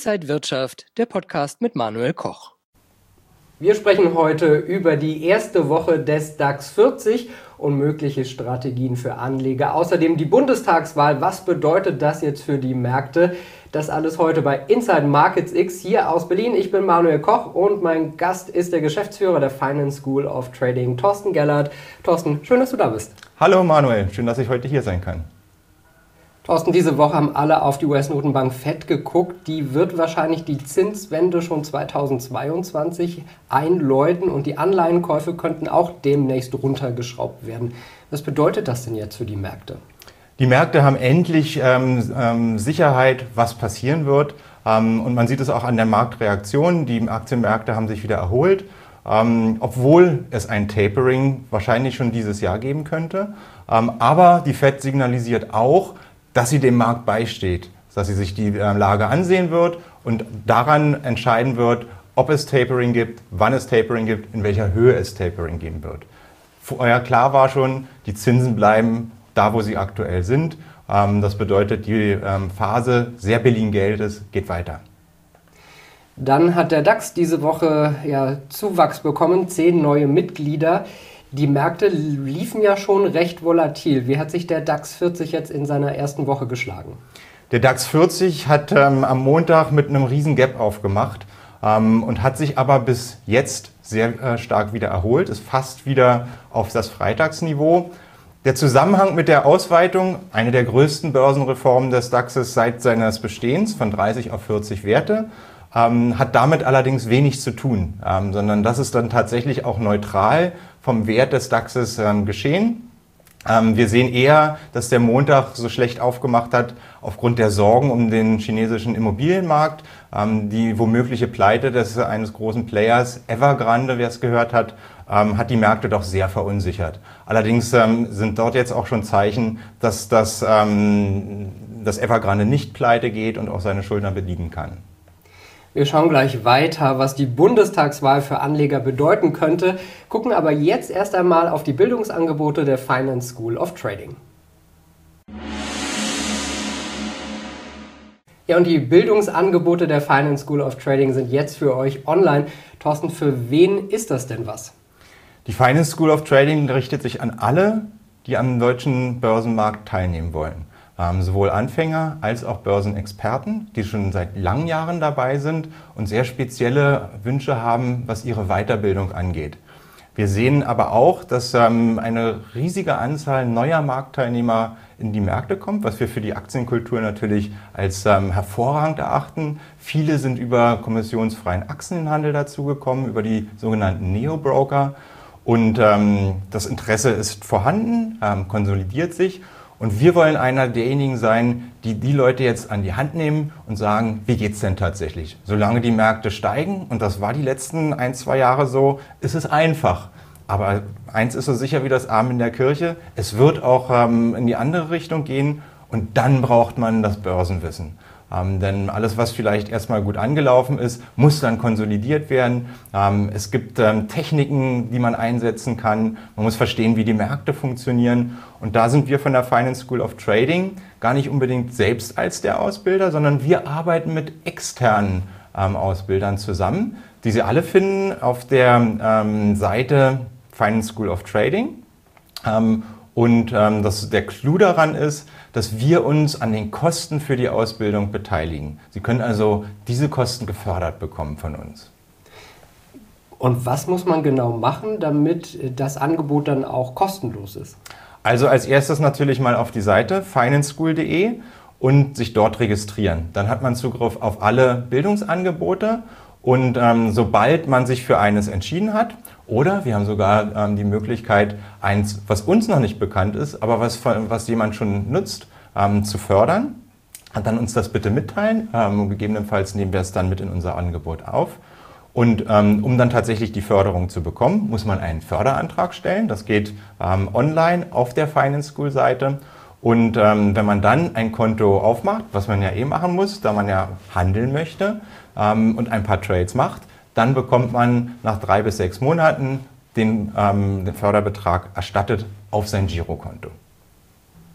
Inside Wirtschaft, der Podcast mit Manuel Koch. Wir sprechen heute über die erste Woche des DAX 40 und mögliche Strategien für Anleger. Außerdem die Bundestagswahl. Was bedeutet das jetzt für die Märkte? Das alles heute bei Inside Markets X hier aus Berlin. Ich bin Manuel Koch und mein Gast ist der Geschäftsführer der Finance School of Trading, Thorsten Gellert. Thorsten, schön, dass du da bist. Hallo Manuel, schön, dass ich heute hier sein kann. Thorsten, diese Woche haben alle auf die US-Notenbank FED geguckt. Die wird wahrscheinlich die Zinswende schon 2022 einläuten und die Anleihenkäufe könnten auch demnächst runtergeschraubt werden. Was bedeutet das denn jetzt für die Märkte? Die Märkte haben endlich Sicherheit, was passieren wird. Und man sieht es auch an der Marktreaktion. Die Aktienmärkte haben sich wieder erholt, obwohl es ein Tapering wahrscheinlich schon dieses Jahr geben könnte. Aber die FED signalisiert auch, dass sie dem Markt beisteht, dass sie sich die Lage ansehen wird und daran entscheiden wird, ob es Tapering gibt, wann es Tapering gibt, in welcher Höhe es Tapering geben wird. Vorher klar war schon, die Zinsen bleiben da, wo sie aktuell sind. Das bedeutet, die Phase sehr billigen Geldes geht weiter. Dann hat der DAX diese Woche Zuwachs bekommen, 10 neue Mitglieder. Die Märkte liefen ja schon recht volatil. Wie hat sich der DAX 40 jetzt in seiner ersten Woche geschlagen? Der DAX 40 hat am Montag mit einem riesen Gap aufgemacht und hat sich aber bis jetzt sehr stark wieder erholt, ist fast wieder auf das Freitagsniveau. Der Zusammenhang mit der Ausweitung, eine der größten Börsenreformen des DAXes seit seines Bestehens von 30 auf 40 Werte, hat damit allerdings wenig zu tun, sondern das ist dann tatsächlich auch neutral vom Wert des DAXes geschehen. Wir sehen eher, dass der Montag so schlecht aufgemacht hat aufgrund der Sorgen um den chinesischen Immobilienmarkt. Die womögliche Pleite eines großen Players, Evergrande, wer es gehört hat, hat die Märkte doch sehr verunsichert. Allerdings sind dort jetzt auch schon Zeichen, dass Evergrande nicht pleite geht und auch seine Schuldner bedienen kann. Wir schauen gleich weiter, was die Bundestagswahl für Anleger bedeuten könnte, gucken aber jetzt erst einmal auf die Bildungsangebote der Finance School of Trading. Ja, und die Bildungsangebote der Finance School of Trading sind jetzt für euch online. Thorsten, für wen ist das denn was? Die Finance School of Trading richtet sich an alle, die am deutschen Börsenmarkt teilnehmen wollen. Sowohl Anfänger als auch Börsenexperten, die schon seit langen Jahren dabei sind und sehr spezielle Wünsche haben, was ihre Weiterbildung angeht. Wir sehen aber auch, dass eine riesige Anzahl neuer Marktteilnehmer in die Märkte kommt, was wir für die Aktienkultur natürlich als hervorragend erachten. Viele sind über kommissionsfreien Aktienhandel dazugekommen, über die sogenannten Neo-Broker. Und das Interesse ist vorhanden, konsolidiert sich. Und wir wollen einer derjenigen sein, die die Leute jetzt an die Hand nehmen und sagen, wie geht's denn tatsächlich? Solange die Märkte steigen, und das war die letzten 1-2 Jahre so, ist es einfach. Aber eins ist so sicher wie das Amen in der Kirche, es wird auch in die andere Richtung gehen und dann braucht man das Börsenwissen. Denn alles, was vielleicht erstmal gut angelaufen ist, muss dann konsolidiert werden. Es gibt Techniken, die man einsetzen kann. Man muss verstehen, wie die Märkte funktionieren. Und da sind wir von der Finance School of Trading gar nicht unbedingt selbst als der Ausbilder, sondern wir arbeiten mit externen Ausbildern zusammen, die Sie alle finden auf der Seite Finance School of Trading. Der Clou daran ist, dass wir uns an den Kosten für die Ausbildung beteiligen. Sie können also diese Kosten gefördert bekommen von uns. Und was muss man genau machen, damit das Angebot dann auch kostenlos ist? Also als erstes natürlich mal auf die Seite financeschool.de und sich dort registrieren. Dann hat man Zugriff auf alle Bildungsangebote. Und sobald man sich für eines entschieden hat, oder wir haben sogar die Möglichkeit, eins, was uns noch nicht bekannt ist, aber was jemand schon nutzt, zu fördern, dann uns das bitte mitteilen. Gegebenenfalls nehmen wir es dann mit in unser Angebot auf. Und um dann tatsächlich die Förderung zu bekommen, muss man einen Förderantrag stellen. Das geht online auf der Finance School Seite. Und wenn man dann ein Konto aufmacht, was man ja machen muss, da man ja handeln möchte und ein paar Trades macht, dann bekommt man nach 3 bis 6 Monaten den Förderbetrag erstattet auf sein Girokonto.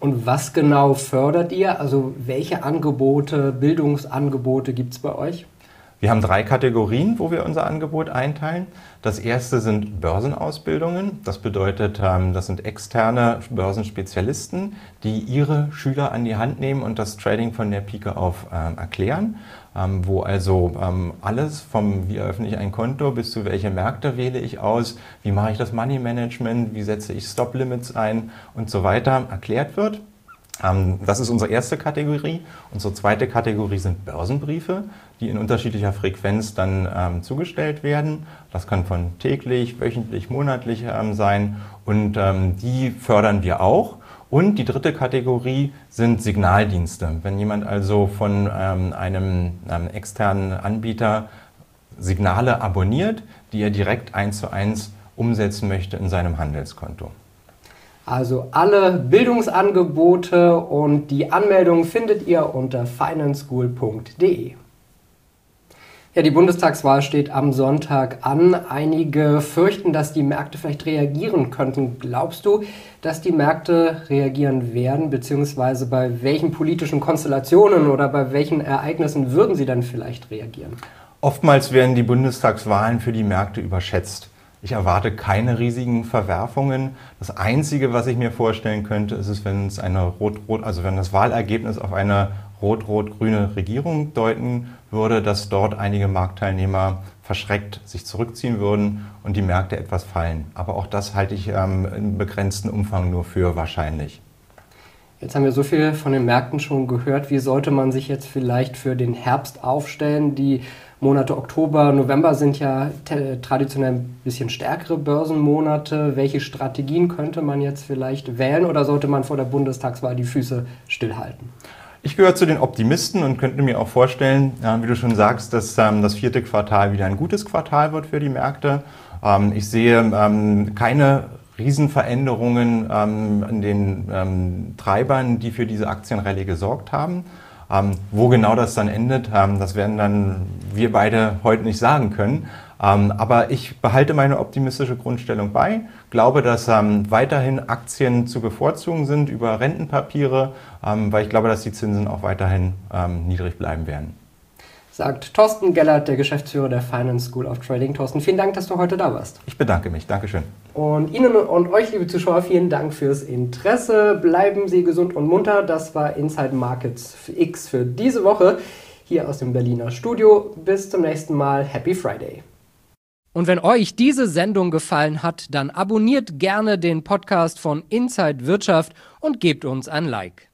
Und was genau fördert ihr? Also welche Angebote, Bildungsangebote gibt es bei euch? Wir haben 3 Kategorien, wo wir unser Angebot einteilen. Das erste sind Börsenausbildungen. Das bedeutet, das sind externe Börsenspezialisten, die ihre Schüler an die Hand nehmen und das Trading von der Pike auf erklären. Wo also alles vom wie eröffne ich ein Konto bis zu welche Märkte wähle ich aus, wie mache ich das Money Management, wie setze ich Stop-Limits ein und so weiter erklärt wird. Das ist unsere erste Kategorie. Unsere zweite Kategorie sind Börsenbriefe, die in unterschiedlicher Frequenz dann zugestellt werden. Das kann von täglich, wöchentlich, monatlich sein und die fördern wir auch. Und die dritte Kategorie sind Signaldienste. Wenn jemand also von einem externen Anbieter Signale abonniert, die er direkt 1:1 umsetzen möchte in seinem Handelskonto. Also alle Bildungsangebote und die Anmeldung findet ihr unter financeschool.de. Ja, die Bundestagswahl steht am Sonntag an. Einige fürchten, dass die Märkte vielleicht reagieren könnten. Glaubst du, dass die Märkte reagieren werden, beziehungsweise bei welchen politischen Konstellationen oder bei welchen Ereignissen würden sie dann vielleicht reagieren? Oftmals werden die Bundestagswahlen für die Märkte überschätzt. Ich erwarte keine riesigen Verwerfungen. Das Einzige, was ich mir vorstellen könnte, ist es, wenn es wenn das Wahlergebnis auf eine rot-rot-grüne Regierung deuten würde, dass dort einige Marktteilnehmer verschreckt sich zurückziehen würden und die Märkte etwas fallen. Aber auch das halte ich in begrenztem Umfang nur für wahrscheinlich. Jetzt haben wir so viel von den Märkten schon gehört. Wie sollte man sich jetzt vielleicht für den Herbst aufstellen? Die Monate Oktober, November sind ja traditionell ein bisschen stärkere Börsenmonate. Welche Strategien könnte man jetzt vielleicht wählen oder sollte man vor der Bundestagswahl die Füße stillhalten? Ich gehöre zu den Optimisten und könnte mir auch vorstellen, wie du schon sagst, dass das 4. Quartal wieder ein gutes Quartal wird für die Märkte. Ich sehe keine Riesenveränderungen in den Treibern, die für diese Aktienrallye gesorgt haben. Wo genau das dann endet, das werden dann wir beide heute nicht sagen können. Aber ich behalte meine optimistische Grundstellung bei, glaube, dass weiterhin Aktien zu bevorzugen sind über Rentenpapiere, weil ich glaube, dass die Zinsen auch weiterhin niedrig bleiben werden. Sagt Thorsten Gellert, der Geschäftsführer der Finance School of Trading. Thorsten, vielen Dank, dass du heute da warst. Ich bedanke mich. Dankeschön. Und Ihnen und euch, liebe Zuschauer, vielen Dank fürs Interesse. Bleiben Sie gesund und munter. Das war Inside Markets X für diese Woche hier aus dem Berliner Studio. Bis zum nächsten Mal. Happy Friday. Und wenn euch diese Sendung gefallen hat, dann abonniert gerne den Podcast von Inside Wirtschaft und gebt uns ein Like.